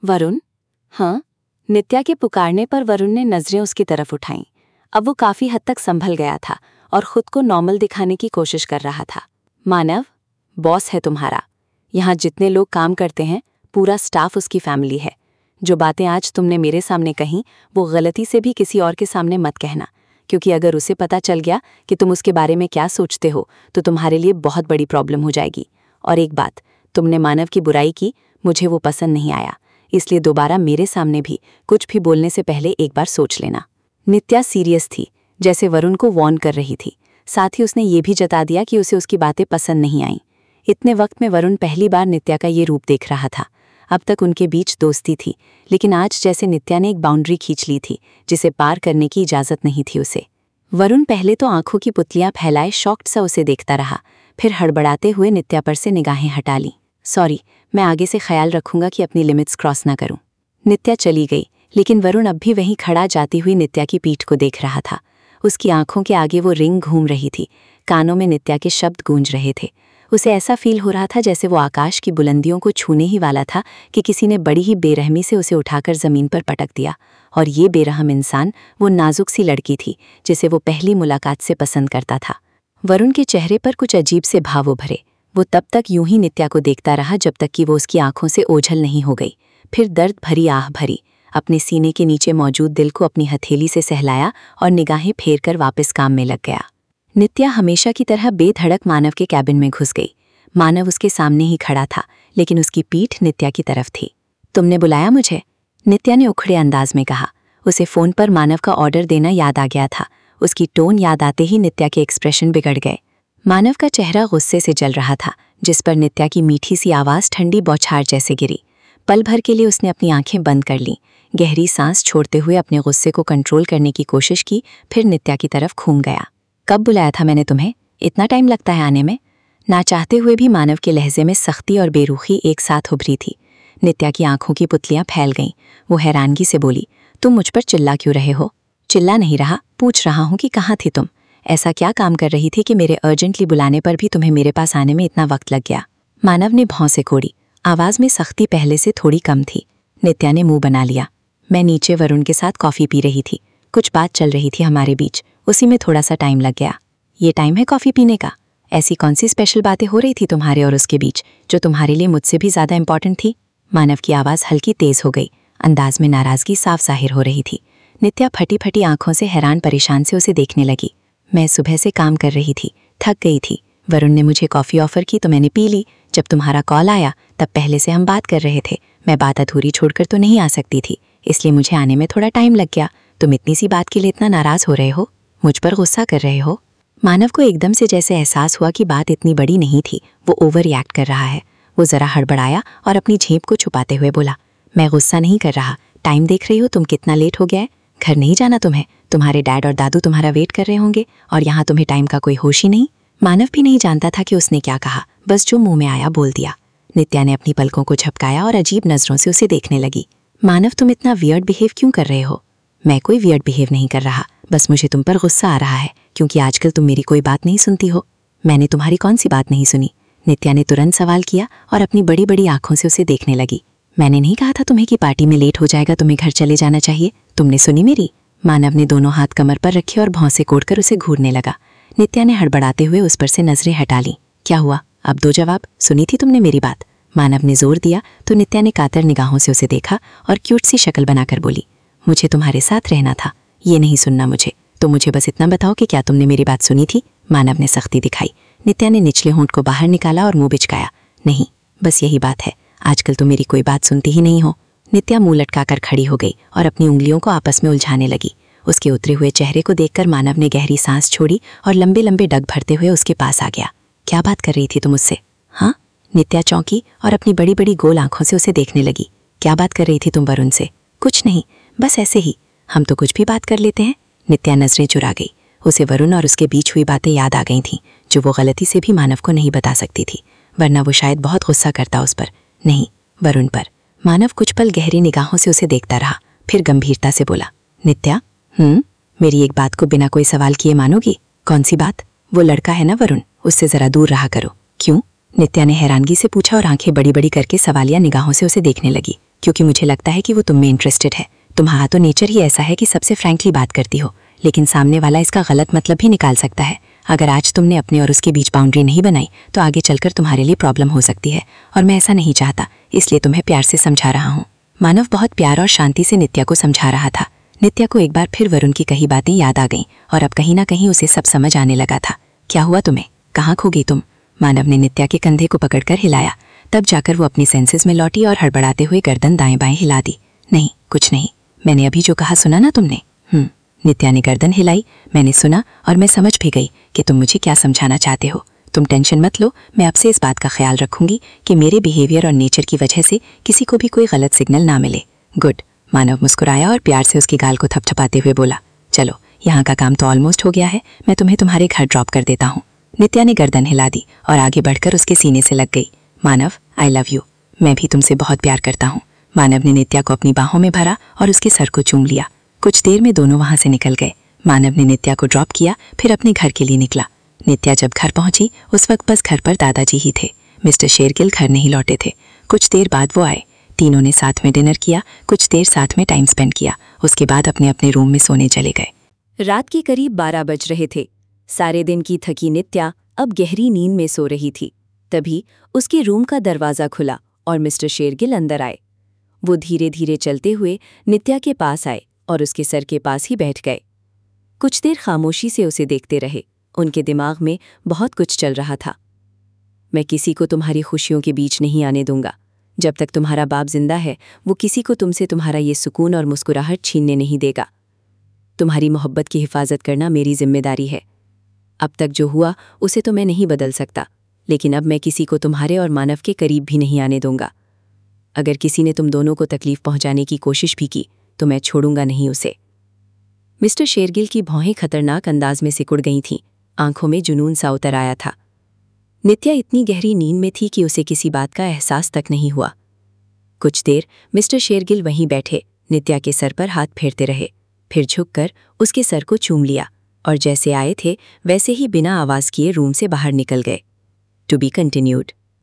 वरुण? हाँ। नित्या के पुकारने पर वरुण ने नजरें उसकी तरफ उठाईं। अब वो काफी हद तक संभल गया था और खुद को नॉर्मल दिखाने की कोशिश कर रहा था। मानव, बॉस है तुम्हारा। यहाँ जितने लोग काम करते हैं पूरा स्टाफ उसकी फैमिली है। जो बातें आज तुमने मेरे सामने कहीं वो गलती से भी किसी और के सामने मत कहना, क्योंकि अगर उसे पता चल गया कि तुम उसके बारे में क्या सोचते हो तो तुम्हारे लिए बहुत बड़ी प्रॉब्लम हो जाएगी। और एक बात, तुमने मानव की बुराई की, मुझे वो पसंद नहीं आया, इसलिए दोबारा मेरे सामने भी कुछ भी बोलने से पहले एक बार सोच लेना। नित्या सीरियस थी, जैसे वरुण को वार्न कर रही थी। साथ ही उसने ये भी जता दिया कि उसे उसकी बातें पसंद नहीं आईं। इतने वक्त में वरुण पहली बार नित्या का ये रूप देख रहा था। अब तक उनके बीच दोस्ती थी, लेकिन आज जैसे नित्या ने एक बाउंड्री खींच ली थी जिसे पार करने की इजाजत नहीं थी उसे। वरुण पहले तो आंखों की पुतलियां फैलाए शॉक्ड सा उसे देखता रहा, फिर हड़बड़ाते हुए नित्या पर से निगाहें हटा लीं। सॉरी, मैं आगे से ख्याल रखूंगा कि अपनी लिमिट्स क्रॉस ना करूं। नित्या चली गई, लेकिन वरुण अब भी वहीं खड़ा जाती हुई नित्या की पीठ को देख रहा था। उसकी आंखों के आगे वो रिंग घूम रही थी, कानों में नित्या के शब्द गूंज रहे थे। उसे ऐसा फील हो रहा था जैसे वो आकाश की बुलंदियों को छूने ही वाला था कि किसी ने बड़ी ही बेरहमी से उसे उठाकर जमीन पर पटक दिया। और ये बेरहम इंसान वो नाजुक सी लड़की थी जिसे वो पहली मुलाकात से पसंद करता था। वरुण के चेहरे पर कुछ अजीब से भाव उभरे। वो तब तक यूं ही नित्या को देखता रहा जब तक कि वो उसकी आंखों से ओझल नहीं हो गई। फिर दर्द भरी आह भरी, अपने सीने के नीचे मौजूद दिल को अपनी हथेली से सहलाया और निगाहें फेर कर वापस काम में लग गया। नित्या हमेशा की तरह बेधड़क मानव के कैबिन में घुस गई। मानव उसके सामने ही खड़ा था, लेकिन उसकी पीठ नित्या की तरफ थी। तुमने बुलाया मुझे? नित्या ने उखड़े अंदाज में कहा। उसे फोन पर मानव का ऑर्डर देना याद आ गया था। उसकी टोन याद आते ही नित्या के एक्सप्रेशन बिगड़ गए। मानव का चेहरा गुस्से से जल रहा था, जिस पर नित्या की मीठी सी आवाज़ ठंडी बौछार जैसे गिरी। पल भर के लिए उसने अपनी आंखें बंद कर लीं, गहरी सांस छोड़ते हुए अपने गुस्से को कंट्रोल करने की कोशिश की, फिर नित्या की तरफ घूम गया। कब बुलाया था मैंने तुम्हें? इतना टाइम लगता है आने में? ना चाहते हुए भी मानव के लहजे में सख्ती और बेरुखी एक साथ उभरी थी। नित्या की आंखों की पुतलियां फैल गईं। वो हैरानगी से बोली, तुम मुझ पर चिल्ला क्यों रहे हो? चिल्ला नहीं रहा, पूछ रहा हूं कि कहाँ थी तुम? ऐसा क्या काम कर रही थी कि मेरे अर्जेंटली बुलाने पर भी तुम्हें मेरे पास आने में इतना वक्त लग गया? मानव ने भौं से कोड़ी। आवाज में सख्ती पहले से थोड़ी कम थी। नित्या ने मुंह बना लिया। मैं नीचे वरुण के साथ कॉफी पी रही थी, कुछ बात चल रही थी हमारे बीच, उसी में थोड़ा सा टाइम लग गया। ये टाइम है कॉफी पीने का? ऐसी कौन सी स्पेशल बातें हो रही थी तुम्हारे और उसके बीच जो तुम्हारे लिए मुझसे भी ज्यादा इंपॉर्टेंट थी? मानव की आवाज हल्की तेज हो गई, अंदाज में नाराजगी साफ जाहिर हो रही थी। नित्या फटी फटी आंखों से हैरान परेशान से उसे देखने लगी। मैं सुबह से काम कर रही थी, थक गई थी। वरुण ने मुझे कॉफी ऑफर की तो मैंने पी ली। जब तुम्हारा कॉल आया तब पहले से हम बात कर रहे थे। मैं बात अधूरी छोड़कर तो नहीं आ सकती थी, इसलिए मुझे आने में थोड़ा टाइम लग गया। तुम इतनी सी बात के लिए इतना नाराज हो रहे हो? मुझ पर गुस्सा कर रहे हो? मानव को एकदम से जैसे एहसास हुआ कि बात इतनी बड़ी नहीं थी, वो ओवर रिएक्ट कर रहा है। वो जरा हड़बड़ाया और अपनी झेप को छुपाते हुए बोला, मैं गुस्सा नहीं कर रहा। टाइम देख रही हो तुम कितना लेट हो गया है? घर नहीं जाना तुम्हें? तुम्हारे डैड और दादू तुम्हारा वेट कर रहे होंगे और यहाँ तुम्हें टाइम का कोई होश ही नहीं। मानव भी नहीं जानता था कि उसने क्या कहा, बस जो मुंह में आया बोल दिया। नित्या ने अपनी पलकों को झपकाया और अजीब नजरों से उसे देखने लगी। मानव, तुम इतना वियर्ड बिहेव क्यों कर रहे हो? मैं कोई वियर्ड बिहेव नहीं कर रहा, बस मुझे तुम पर गुस्सा आ रहा है क्योंकि आजकल तुम मेरी कोई बात नहीं सुनती हो। मैंने तुम्हारी कौन सी बात नहीं सुनी? नित्या ने तुरंत सवाल किया और अपनी बड़ी बड़ी आंखों से उसे देखने लगी। मैंने नहीं कहा था तुम्हें कि पार्टी में लेट हो जाएगा, तुम्हें घर चले जाना चाहिए? तुमने सुनी मेरी? मानव ने दोनों हाथ कमर पर रखे और भौं से कोड़कर उसे घूरने लगा। नित्या ने हड़बड़ाते हुए उस पर से नजरें हटा ली। क्या हुआ? अब दो जवाब। सुनी थी तुमने मेरी बात? मानव ने जोर दिया तो नित्या ने कातर निगाहों से उसे देखा और क्यूट सी शक्ल बनाकर बोली, मुझे तुम्हारे साथ रहना था, ये नहीं सुनना मुझे। तो मुझे बस इतना बताओ कि क्या तुमने मेरी बात सुनी थी? मानव ने सख्ती दिखाई। नित्या ने निचले होंठ को बाहर निकाला और मुंह बिचकाया। नहीं, बस यही बात है, आजकल तुम मेरी कोई बात सुनती ही नहीं हो। नित्या मुंह लटकाकर खड़ी हो गई और अपनी उंगलियों को आपस में उलझाने लगी। उसके उतरे हुए चेहरे को देखकर मानव ने गहरी सांस छोड़ी और लंबे लंबे डग भरते हुए उसके पास आ गया। क्या बात कर रही थी तुम मुझसे? हाँ? नित्या चौंकी और अपनी बड़ी बड़ी गोल आंखों से उसे देखने लगी। क्या बात कर रही थी तुम वरुण से? कुछ नहीं, बस ऐसे ही। हम तो कुछ भी बात कर लेते हैं। नित्या नजरें चुरा गई। उसे वरुण और उसके बीच हुई बातें याद आ गई थीं, जो वो गलती से भी मानव को नहीं बता सकती थी, वरना वो शायद बहुत गुस्सा करता उस पर, नहीं वरुण पर। मानव कुछ पल गहरी निगाहों से उसे देखता रहा, फिर गंभीरता से बोला, नित्या, मेरी एक बात को बिना कोई सवाल किए मानोगी? कौन सी बात? वो लड़का है ना वरुण, उससे जरा दूर रहा करो। क्यों? नित्या ने हैरानगी से पूछा और आंखें बड़ी बड़ी करके सवालिया निगाहों से उसे देखने लगी। क्योंकि मुझे लगता है कि वो तुम में इंटरेस्टेड है। तुम्हारा तो नेचर ही ऐसा है कि सबसे फ्रैंकली बात करती हो, लेकिन सामने वाला इसका गलत मतलब भी निकाल सकता है। अगर आज तुमने अपने और उसके बीच बाउंड्री नहीं बनाई तो आगे चलकर तुम्हारे लिए प्रॉब्लम हो सकती है, और मैं ऐसा नहीं चाहता, इसलिए तुम्हें प्यार से समझा रहा हूँ। मानव बहुत प्यार और शांति से नित्या को समझा रहा था। नित्या को एक बार फिर वरुण की कही बातें याद आ गईं और अब कहीं ना कहीं उसे सब समझ आने लगा था। क्या हुआ तुम्हें? कहाँ खो गई तुम? मानव ने नित्या के कंधे को पकड़कर हिलाया। तब जाकर वो अपनी सेंसेस में लौटी और हड़बड़ाते हुए गर्दन दाएं बाएं हिला दी। नहीं, कुछ नहीं, मैंने अभी जो कहा सुना ना तुमने? नित्या ने गर्दन हिलाई। मैंने सुना और मैं समझ भी गई कि तुम मुझे क्या समझाना चाहते हो। तुम टेंशन मत लो, मैं आपसे इस बात का ख्याल रखूंगी कि मेरे बिहेवियर और नेचर की वजह से किसी को भी कोई गलत सिग्नल ना मिले। गुड। मानव मुस्कुराया और प्यार से उसकी गाल को थपथपाते हुए बोला, चलो यहाँ का काम तो ऑलमोस्ट हो गया है, मैं तुम्हें तुम्हारे घर ड्रॉप कर देता हूँ। नित्या ने गर्दन हिला दी और आगे बढ़कर उसके सीने से लग गई। मानव, आई लव यू, मैं भी तुमसे बहुत प्यार करता हूँ। मानव ने नित्या को अपनी बाहों में भरा और उसके सर को चूम लिया। कुछ देर में दोनों वहां से निकल गए। मानव ने नित्या को ड्रॉप किया, फिर अपने घर के लिए निकला। नित्या जब घर पहुंची उस वक्त बस घर पर दादाजी ही थे। मिस्टर शेरगिल घर नहीं लौटे थे। कुछ देर बाद वो आए। तीनों ने साथ में डिनर किया, कुछ देर साथ में टाइम स्पेंड किया। उसके बाद अपने अपने रूम में सोने चले गए। रात के करीब 12 बज रहे थे। सारे दिन की थकी नित्या अब गहरी नींद में सो रही थी। तभी उसके रूम का दरवाज़ा खुला और मिस्टर शेरगिल अंदर आए। वो धीरे धीरे चलते हुए नित्या के पास आए और उसके सर के पास ही बैठ गए। कुछ देर खामोशी से उसे देखते रहे। उनके दिमाग में बहुत कुछ चल रहा था। मैं किसी को तुम्हारी खुशियों के बीच नहीं आने दूंगा। जब तक तुम्हारा बाप जिंदा है वो किसी को तुमसे तुम्हारा ये सुकून और मुस्कुराहट छीनने नहीं देगा। तुम्हारी मोहब्बत की हिफाजत करना मेरी जिम्मेदारी है। अब तक जो हुआ उसे तो मैं नहीं बदल सकता, लेकिन अब मैं किसी को तुम्हारे और मानव के करीब भी नहीं आने दूंगा। अगर किसी ने तुम दोनों को तकलीफ पहुंचाने की कोशिश भी की तो मैं छोड़ूंगा नहीं उसे। मिस्टर शेरगिल की भौहें खतरनाक अंदाज में सिकुड़ गई थीं, आंखों में जुनून सा उतर आया था। नित्या इतनी गहरी नींद में थी कि उसे किसी बात का एहसास तक नहीं हुआ। कुछ देर मिस्टर शेरगिल वहीं बैठे नित्या के सर पर हाथ फेरते रहे, फिर झुककर उसके सर को चूम लिया और जैसे आए थे वैसे ही बिना आवाज़ किए रूम से बाहर निकल गए। To be continued.